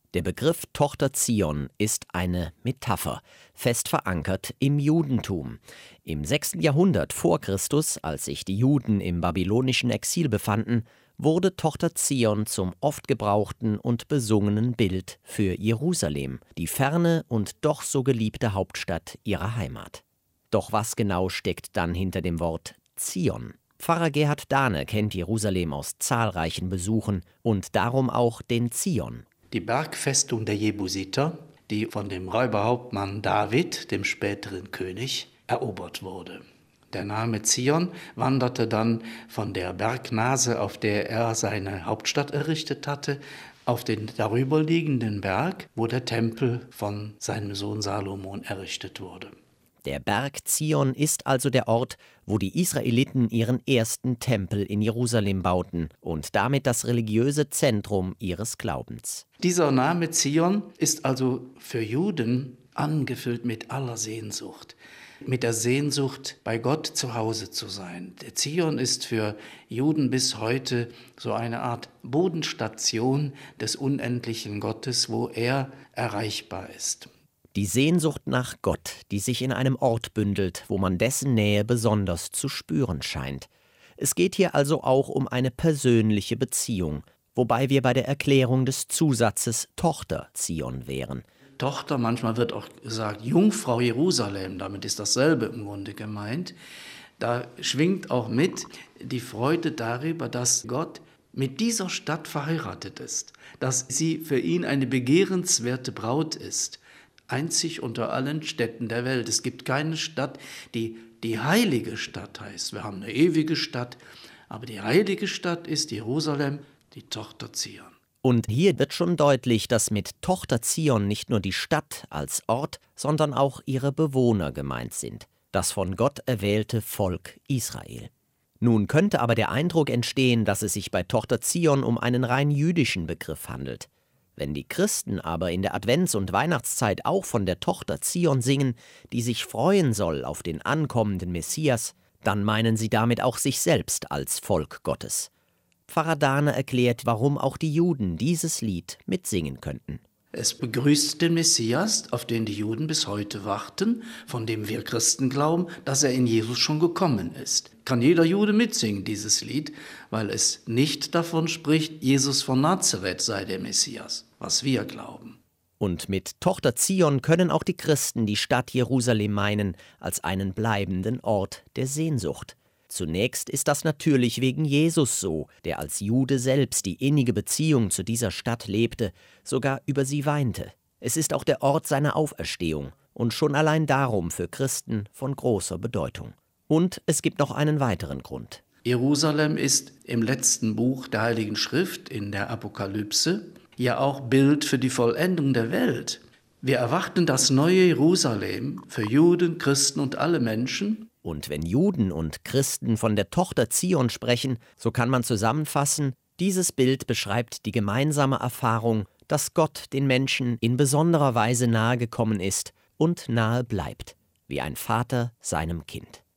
Der Begriff Tochter Zion ist eine Metapher, fest verankert im Judentum. Im 6. Jahrhundert vor Christus, als sich die Juden im babylonischen Exil befanden, wurde Tochter Zion zum oft gebrauchten und besungenen Bild für Jerusalem, die ferne und doch so geliebte Hauptstadt ihrer Heimat. Doch was genau steckt dann hinter dem Wort Zion? Pfarrer Gerhard Dahne kennt Jerusalem aus zahlreichen Besuchen und darum auch den Zion. Die Bergfestung der Jebusiter, die von dem Räuberhauptmann David, dem späteren König, erobert wurde. Der Name Zion wanderte dann von der Bergnase, auf der er seine Hauptstadt errichtet hatte, auf den darüberliegenden Berg, wo der Tempel von seinem Sohn Salomon errichtet wurde. Der Berg Zion ist also der Ort, wo die Israeliten ihren ersten Tempel in Jerusalem bauten und damit das religiöse Zentrum ihres Glaubens. Dieser Name Zion ist also für Juden angefüllt mit aller Sehnsucht, mit der Sehnsucht, bei Gott zu Hause zu sein. Der Zion ist für Juden bis heute so eine Art Bodenstation des unendlichen Gottes, wo er erreichbar ist. Die Sehnsucht nach Gott, die sich in einem Ort bündelt, wo man dessen Nähe besonders zu spüren scheint. Es geht hier also auch um eine persönliche Beziehung, wobei wir bei der Erklärung des Zusatzes Tochter Zion wären. Tochter, manchmal wird auch gesagt Jungfrau Jerusalem, damit ist dasselbe im Grunde gemeint. Da schwingt auch mit die Freude darüber, dass Gott mit dieser Stadt verheiratet ist, dass sie für ihn eine begehrenswerte Braut ist. Einzig unter allen Städten der Welt. Es gibt keine Stadt, die die heilige Stadt heißt. Wir haben eine ewige Stadt, aber die heilige Stadt ist Jerusalem, die Tochter Zion. Und hier wird schon deutlich, dass mit Tochter Zion nicht nur die Stadt als Ort, sondern auch ihre Bewohner gemeint sind. Das von Gott erwählte Volk Israel. Nun könnte aber der Eindruck entstehen, dass es sich bei Tochter Zion um einen rein jüdischen Begriff handelt. Wenn die Christen aber in der Advents- und Weihnachtszeit auch von der Tochter Zion singen, die sich freuen soll auf den ankommenden Messias, dann meinen sie damit auch sich selbst als Volk Gottes. Pfarrer Dahne erklärt, warum auch die Juden dieses Lied mitsingen könnten. Es begrüßt den Messias, auf den die Juden bis heute warten, von dem wir Christen glauben, dass er in Jesus schon gekommen ist. Kann jeder Jude mitsingen, dieses Lied, weil es nicht davon spricht, Jesus von Nazareth sei der Messias, was wir glauben. Und mit Tochter Zion können auch die Christen die Stadt Jerusalem meinen, als einen bleibenden Ort der Sehnsucht. Zunächst ist das natürlich wegen Jesus so, der als Jude selbst die innige Beziehung zu dieser Stadt lebte, sogar über sie weinte. Es ist auch der Ort seiner Auferstehung und schon allein darum für Christen von großer Bedeutung. Und es gibt noch einen weiteren Grund. Jerusalem ist im letzten Buch der Heiligen Schrift, in der Apokalypse, ja auch Bild für die Vollendung der Welt. Wir erwarten das neue Jerusalem für Juden, Christen und alle Menschen. Und wenn Juden und Christen von der Tochter Zion sprechen, so kann man zusammenfassen, dieses Bild beschreibt die gemeinsame Erfahrung, dass Gott den Menschen in besonderer Weise nahe gekommen ist und nahe bleibt, wie ein Vater seinem Kind.